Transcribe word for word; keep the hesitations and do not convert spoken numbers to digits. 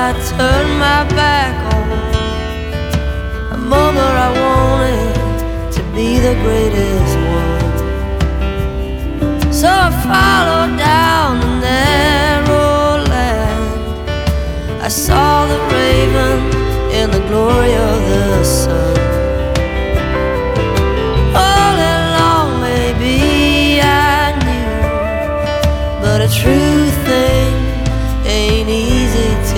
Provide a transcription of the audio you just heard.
I turned my back on a moment I wanted to be the greatest one. So I followed down the narrow land. I saw the raven in the glory of the sun.